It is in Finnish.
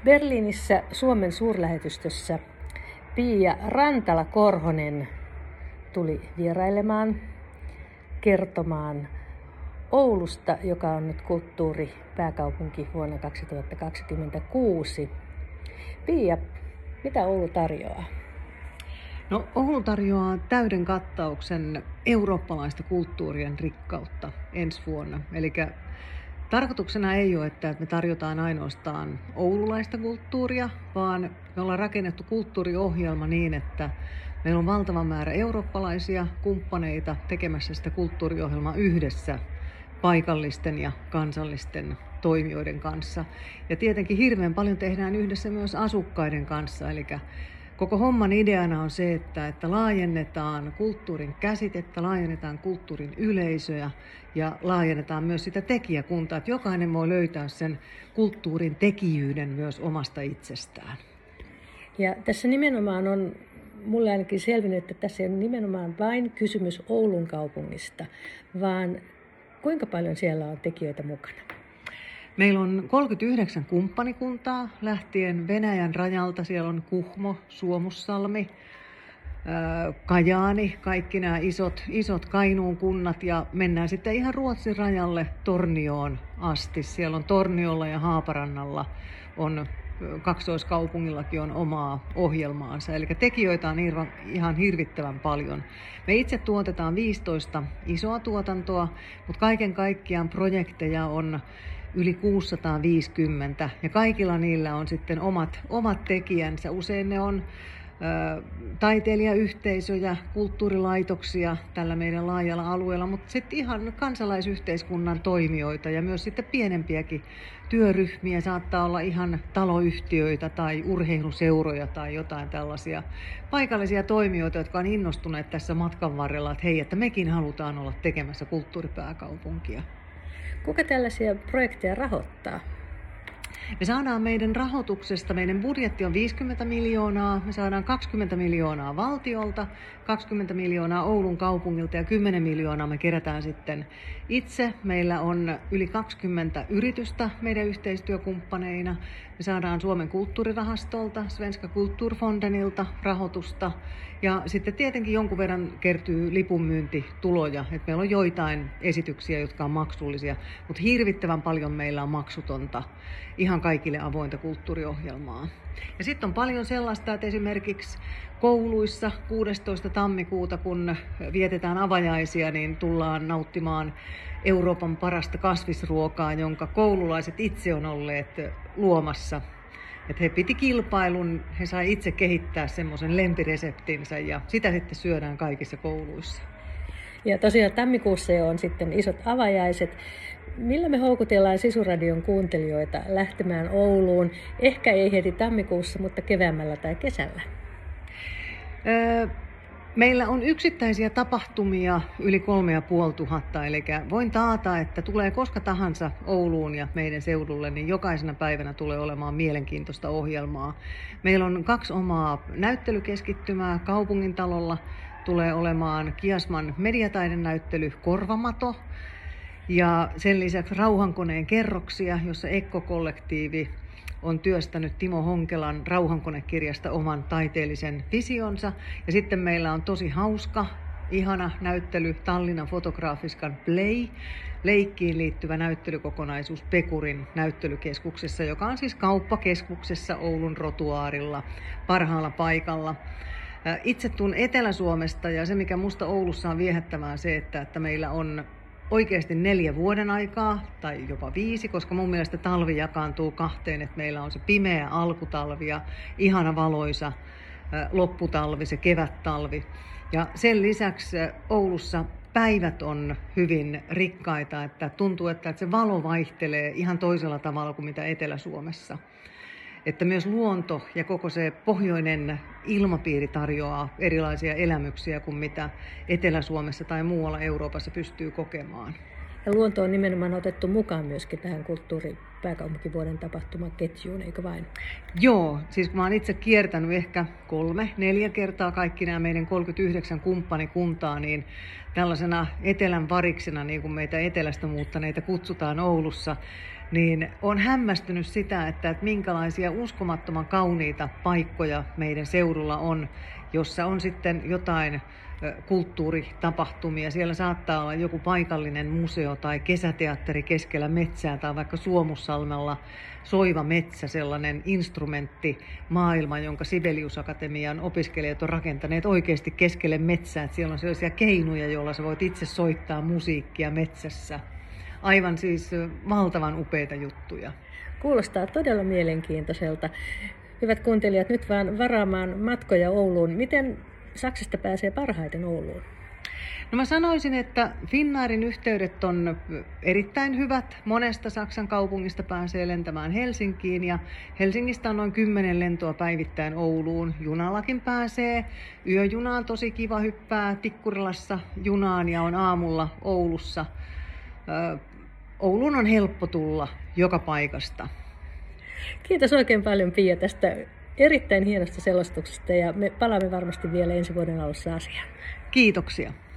Berliinissä Suomen suurlähetystössä Pia Rantala-Korhonen tuli vierailemaan, kertomaan Oulusta, joka on nyt kulttuuripääkaupunki vuonna 2026. Pia, mitä Oulu tarjoaa? No, Oulu tarjoaa täyden kattauksen eurooppalaista kulttuurien rikkautta ensi vuonna. Eli tarkoituksena ei ole, että me tarjotaan ainoastaan oululaista kulttuuria, vaan me ollaan rakennettu kulttuuriohjelma niin, että meillä on valtava määrä eurooppalaisia kumppaneita tekemässä sitä kulttuuriohjelmaa yhdessä paikallisten ja kansallisten toimijoiden kanssa. Ja tietenkin hirveän paljon tehdään yhdessä myös asukkaiden kanssa. Eli koko homman ideana on se, että laajennetaan kulttuurin käsitettä, laajennetaan kulttuurin yleisöjä ja laajennetaan myös sitä tekijäkuntaa, että jokainen voi löytää sen kulttuurin tekijyyden myös omasta itsestään. Ja tässä nimenomaan on mulle ainakin selvinnyt, että tässä ei ole nimenomaan vain kysymys Oulun kaupungista, vaan kuinka paljon siellä on tekijöitä mukana? Meillä on 39 kumppanikuntaa lähtien Venäjän rajalta. Siellä on Kuhmo, Suomussalmi, Kajaani, kaikki nämä isot Kainuun kunnat ja mennään sitten ihan Ruotsin rajalle Tornioon asti. Siellä on Torniolla ja Haaparannalla on kaksoiskaupungillakin on omaa ohjelmaansa. Eli tekijöitä on ihan hirvittävän paljon. Me itse tuotetaan 15 isoa tuotantoa, mutta kaiken kaikkiaan projekteja on yli 650 ja kaikilla niillä on sitten omat tekijänsä. Usein ne on taiteilijayhteisöjä, kulttuurilaitoksia tällä meidän laajalla alueella, mutta sitten ihan kansalaisyhteiskunnan toimijoita ja myös sitten pienempiäkin työryhmiä. Saattaa olla ihan taloyhtiöitä tai urheiluseuroja tai jotain tällaisia paikallisia toimijoita, jotka on innostuneet tässä matkan varrella, että hei, että mekin halutaan olla tekemässä kulttuuripääkaupunkia. Kuka tällaisia projekteja rahoittaa? Me saadaan meidän rahoituksesta, meidän budjetti on 50 miljoonaa, me saadaan 20 miljoonaa valtiolta, 20 miljoonaa Oulun kaupungilta ja 10 miljoonaa me kerätään sitten itse. Meillä on yli 20 yritystä meidän yhteistyökumppaneina. Me saadaan Suomen kulttuurirahastolta, Svenska Kulturfondenilta rahoitusta ja sitten tietenkin jonkun verran kertyy lipunmyyntituloja. Et meillä on joitain esityksiä, jotka on maksullisia, mutta hirvittävän paljon meillä on maksutonta, ihan kaikille avointa kulttuuriohjelmaa. Ja sitten on paljon sellaista, että esimerkiksi kouluissa 16. tammikuuta, kun vietetään avajaisia, niin tullaan nauttimaan Euroopan parasta kasvisruokaa, jonka koululaiset itse on olleet luomassa. Että he piti kilpailun, he sai itse kehittää semmoisen lempireseptinsä ja sitä sitten syödään kaikissa kouluissa. Ja tosiaan tammikuussa jo on sitten isot avajaiset. Millä me houkutellaan Sisuradion kuuntelijoita lähtemään Ouluun? Ehkä ei heti tammikuussa, mutta keväämällä tai kesällä. Meillä on yksittäisiä tapahtumia yli 3500, eli voin taata, että tulee koska tahansa Ouluun ja meidän seudulle, niin jokaisena päivänä tulee olemaan mielenkiintoista ohjelmaa. Meillä on 2 omaa näyttelykeskittymää Kaupungintalolla. Tulee olemaan Kiasman mediataidenäyttely Korvamato ja sen lisäksi Rauhankoneen kerroksia, jossa Ekko-kollektiivi on työstänyt Timo Honkelan Rauhankonekirjasta oman taiteellisen visionsa. Ja sitten meillä on tosi hauska, ihana näyttely Tallinnan Fotograafiskan Play, leikkiin liittyvä näyttelykokonaisuus Pekurin näyttelykeskuksessa, joka on siis kauppakeskuksessa Oulun rotuaarilla parhaalla paikalla. Itse tuun Etelä-Suomesta ja se, mikä musta Oulussa on viehättävää, se, että meillä on oikeasti 4 vuoden aikaa tai jopa 5, koska mun mielestä talvi jakaantuu 2, että meillä on se pimeä alkutalvi ja ihana valoisa lopputalvi, se kevättalvi. Ja sen lisäksi Oulussa päivät on hyvin rikkaita, että tuntuu, että se valo vaihtelee ihan toisella tavalla kuin mitä Etelä-Suomessa. Että myös luonto ja koko se pohjoinen ilmapiiri tarjoaa erilaisia elämyksiä kuin mitä Etelä-Suomessa tai muualla Euroopassa pystyy kokemaan. Ja luonto on nimenomaan otettu mukaan myöskin tähän kulttuuripääkaupunkivuoden tapahtumaketjuun, eikö vain? Joo, siis kun mä oon itse kiertänyt ehkä 3-4 kertaa kaikki nämä meidän 39 kumppanikuntaa, niin tällaisena etelän variksena, niin kuin meitä etelästä muuttaneita kutsutaan Oulussa, niin on hämmästynyt sitä, että minkälaisia uskomattoman kauniita paikkoja meidän seudulla on, jossa on sitten jotain kulttuuritapahtumia. Siellä saattaa olla joku paikallinen museo tai kesäteatteri keskellä metsää tai vaikka Suomussalmella soiva metsä, sellainen instrumenttimaailma, jonka Sibelius Akatemian opiskelijat on rakentaneet oikeasti keskelle metsää. Että siellä on sellaisia keinuja, joilla sä voit itse soittaa musiikkia metsässä. Aivan siis valtavan upeita juttuja. Kuulostaa todella mielenkiintoiselta. Hyvät kuuntelijat, nyt vaan varaamaan matkoja Ouluun. Miten Saksasta pääsee parhaiten Ouluun? No mä sanoisin, että Finnairin yhteydet on erittäin hyvät. Monesta Saksan kaupungista pääsee lentämään Helsinkiin ja Helsingistä on noin 10 lentoa päivittäin Ouluun. Junallakin pääsee. Yöjuna on tosi kiva, hyppää Tikkurilassa junaan ja on aamulla Oulussa. Ouluun on helppo tulla joka paikasta. Kiitos oikein paljon, Pia, tästä erittäin hienosta selostuksesta ja me palaamme varmasti vielä ensi vuoden alussa asiaan. Kiitoksia.